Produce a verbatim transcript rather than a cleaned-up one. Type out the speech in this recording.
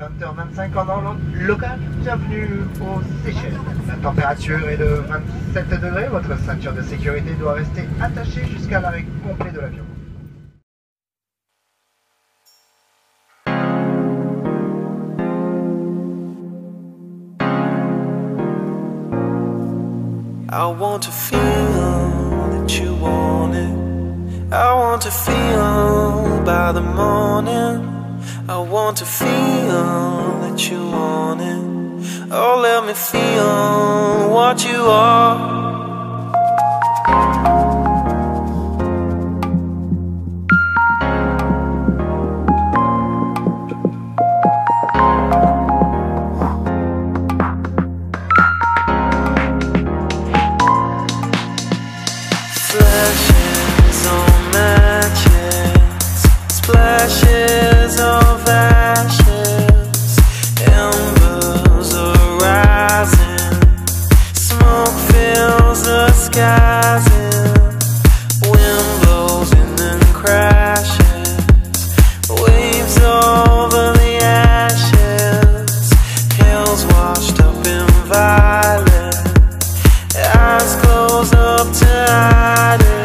vingt heures vingt-cinq en horloge locale. Bienvenue aux Seychelles. La température est de vingt-sept degrés. Votre ceinture de sécurité doit rester attachée jusqu'à l'arrêt complet de l'avion. I want to feel that you want it. I want to feel by the morning. I want to feel that you want it. Oh, let me feel what you are. Flashes on matches, splashes of ashes, embers are rising, smoke fills the skies, and wind blows in and crashes, waves over the ashes, hills washed up in violet, eyes closed up to hide it.